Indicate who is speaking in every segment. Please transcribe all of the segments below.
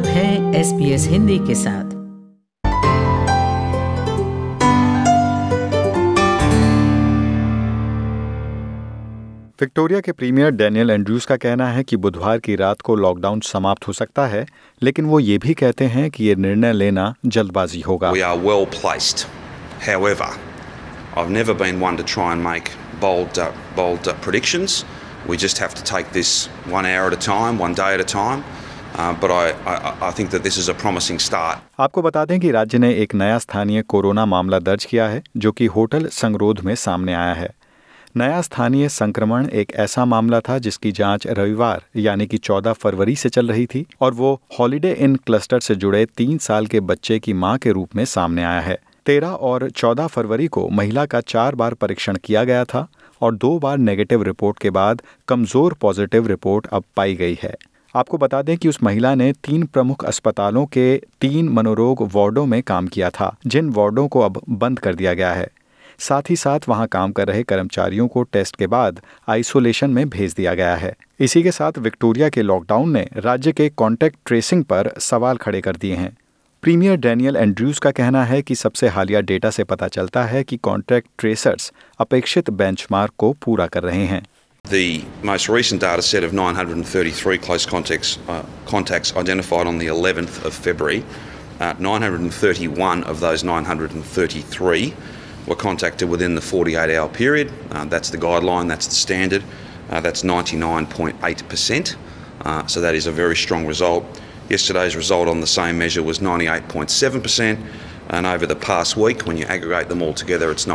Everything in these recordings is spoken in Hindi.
Speaker 1: आप हैं SBS हिंदी के साथ।
Speaker 2: विक्टोरिया के प्रीमियर डैनियल एंड्रूज का कहना है कि बुधवार की रात को लॉकडाउन समाप्त हो सकता है, लेकिन वो ये भी कहते हैं कि ये निर्णय लेना जल्दबाजी होगा।
Speaker 3: We are well placed. However, I've never been one to try and make bold predictions. We just have to take this 1 hour at a time, 1 day at a time. But I think that this is a promising start.
Speaker 2: आपको बता दें कि राज्य ने एक नया स्थानीय कोरोना मामला दर्ज किया है, जो कि होटल संगरोध में सामने आया है। नया स्थानीय संक्रमण एक ऐसा मामला था जिसकी जांच रविवार यानी कि 14 फरवरी से चल रही थी और वो हॉलिडे इन क्लस्टर से जुड़े 3 साल के बच्चे की मां के रूप में सामने आया है। 13 और 14 फरवरी को महिला का 4 बार परीक्षण किया गया था और 2 बार नेगेटिव रिपोर्ट के बाद कमजोर पॉजिटिव रिपोर्ट अब पाई गई है। आपको बता दें कि उस महिला ने 3 प्रमुख अस्पतालों के 3 मनोरोग वार्डों में काम किया था, जिन वार्डों को अब बंद कर दिया गया है। साथ ही साथ वहां काम कर रहे कर्मचारियों को टेस्ट के बाद आइसोलेशन में भेज दिया गया है। इसी के साथ विक्टोरिया के लॉकडाउन ने राज्य के कॉन्टैक्ट ट्रेसिंग पर सवाल खड़े कर दिए हैं। प्रीमियर डैनियल एंड्रूज का कहना है कि सबसे हालिया डेटा से पता चलता है कि कॉन्टैक्ट ट्रेसर्स अपेक्षित बेंचमार्क को पूरा कर रहे हैं।
Speaker 3: The most recent data set of 933 close contacts identified on the 11th of February. 931 of those 933 were contacted within the 48-hour period. That's the guideline, that's the standard. That's 99.8%. So that is a very strong result. Yesterday's result on the same measure was 98.7%. And over the past week, when you aggregate them all together, it's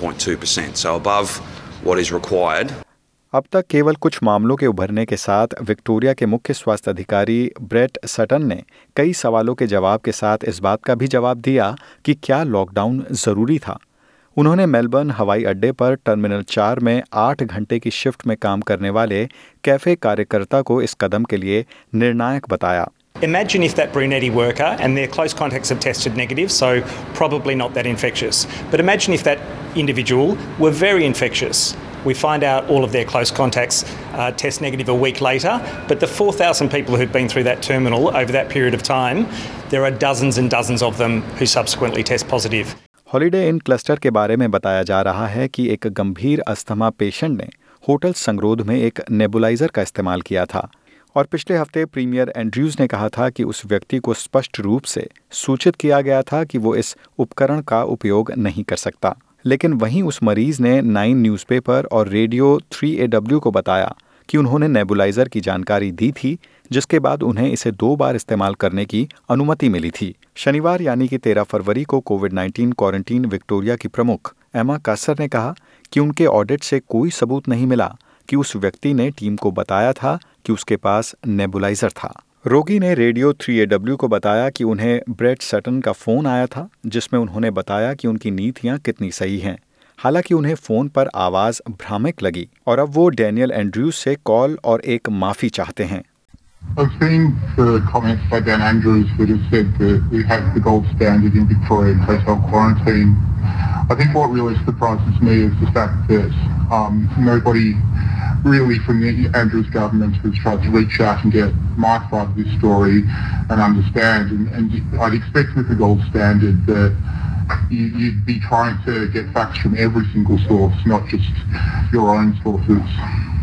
Speaker 3: 97.2%. So above what is required.
Speaker 2: अब तक केवल कुछ मामलों के उभरने के साथ विक्टोरिया के मुख्य स्वास्थ्य अधिकारी ब्रेट सटन ने कई सवालों के जवाब के साथ इस बात का भी जवाब दिया कि क्या लॉकडाउन ज़रूरी था। उन्होंने मेलबर्न हवाई अड्डे पर टर्मिनल 4 में 8 घंटे की शिफ्ट में काम करने वाले कैफे कार्यकर्ता को इस कदम के लिए निर्णायक बताया।
Speaker 4: Imagine if that Brunetti worker and their close contacts have tested negative, so probably not that infectious. But imagine if that individual were very infectious. We find out all of their close contacts test negative a week later, but the 4,000 people who've been through that terminal over that period of time, there are dozens and dozens of them who subsequently test positive.
Speaker 2: Holiday Inn cluster के बारे में बताया जा रहा है कि एक गंभीर अस्थमा पेशेंट ने होटल संगरोध में एक नेबुलाइजर का इस्तेमाल किया था और पिछले हफ्ते प्रीमियर एंड्रूज ने कहा था कि उस व्यक्ति को स्पष्ट रूप से सूचित किया गया था कि वो इस उपकरण का उपयोग नहीं कर सकता। लेकिन वहीं उस मरीज ने 9 न्यूज़पेपर और रेडियो 3AW को बताया कि उन्होंने नेबुलाइजर की जानकारी दी थी, जिसके बाद उन्हें इसे 2 बार इस्तेमाल करने की अनुमति मिली थी। शनिवार यानी कि 13 फरवरी को कोविड-19 क्वारंटीन विक्टोरिया की प्रमुख एमा कासर ने कहा कि उनके ऑडिट से कोई सबूत नहीं मिला कि उस व्यक्ति ने टीम को बताया था कि उसके पास नेबुलाइजर था। रोगी ने रेडियो 3AW को बताया कि उन्हें ब्रेट सटन का फ़ोन आया था, जिसमें उन्होंने बताया कि उनकी नीतियां कितनी सही हैं। हालांकि उन्हें फ़ोन पर आवाज़ भ्रामक लगी और अब वो डैनियल एंड्रूज से कॉल और एक माफ़ी चाहते हैं।
Speaker 5: I've seen the comments by Dan Andrews that have said that we have the gold standard in Victoria in hotel quarantine. I think what really surprises me is the fact that nobody really from the Andrews government has tried to reach out and get my side of this story and understand. And I'd expect with the gold standard that you'd be trying to get facts from every single source, not just your own sources.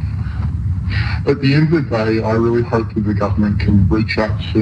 Speaker 5: At the end of the day, I really hope that the government can reach out to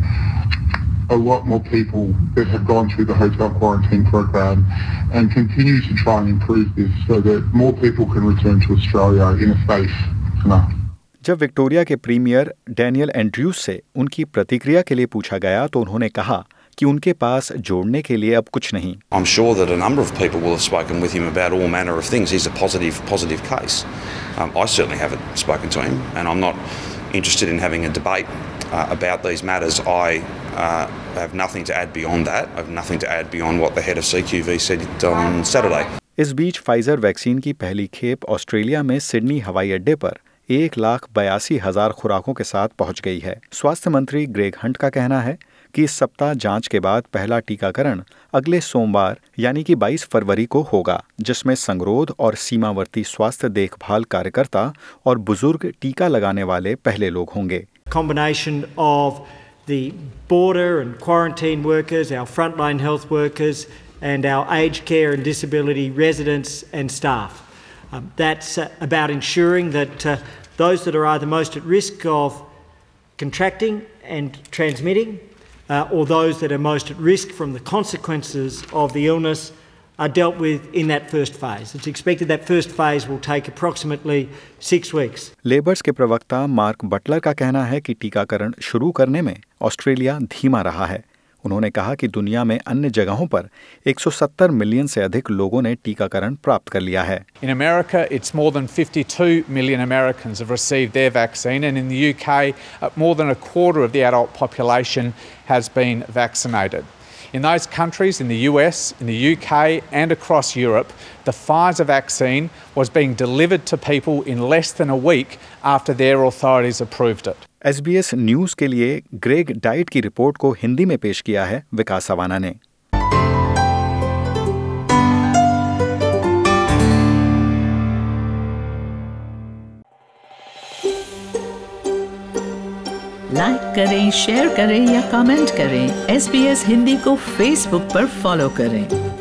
Speaker 5: a lot more people that have gone through the hotel quarantine program and continue to try and improve this so that more people can return to Australia in a safe manner.
Speaker 2: जब विक्टोरिया के प्रीमियर डैनियल एंड्रूज से उनकी प्रतिक्रिया के लिए पूछा गया तो उन्होंने कहा कि उनके पास जोड़ने के लिए अब कुछ नहीं।
Speaker 3: I'm sure that a number of people will have spoken with him about all manner of things. He's a positive case. I certainly haven't spoken to him, and I'm not interested in having a debate about these matters. I have nothing to add beyond that. I have nothing to add beyond what the head of CQV said on Saturday.
Speaker 2: इस बीच फाइजर वैक्सीन की पहली खेप ऑस्ट्रेलिया में सिडनी हवाई अड्डे पर 1,82,000 खुराकों के साथ पहुंच गई है। स्वास्थ्य मंत्री ग्रेग हंट का कहना है कि इस सप्ताह जांच के बाद पहला टीकाकरण अगले सोमवार यानी कि 22 फरवरी को होगा, जिसमें संगरोध और सीमावर्ती स्वास्थ्य देखभाल कार्यकर्ता और बुजुर्ग टीका लगाने वाले पहले लोग होंगे।
Speaker 6: Combination of the border and quarantine workers, our frontline health workers, and our aged care and disability residents and staff. That's about ensuring that those that are either most at risk of contracting and transmitting, or those that are most at risk from the consequences of the illness are dealt with in that first phase. It's expected that first phase will take approximately 6 weeks.
Speaker 2: Labor's के प्रवक्ता मार्क बटलर का कहना है कि टीकाकरण शुरू करने में ऑस्ट्रेलिया धीमा रहा है। उन्होंने कहा कि दुनिया में अन्य जगहों पर 170 मिलियन से अधिक लोगों ने टीकाकरण प्राप्त कर लिया है।
Speaker 7: In America, it's more than 52 million Americans have received their vaccine, and in the UK, more than a quarter of the adult population has been vaccinated. In those countries, in the US, in the UK and across Europe, the Pfizer vaccine was being delivered to people in less than a week after their authorities approved it.
Speaker 2: SBS news के लिए ग्रेग डाइट की रिपोर्ट को हिंदी में पेश किया है विकास सवाना ने।
Speaker 1: लाइक करें, शेयर करें या कमेंट करें। SBS हिंदी को फेसबुक पर फॉलो करें।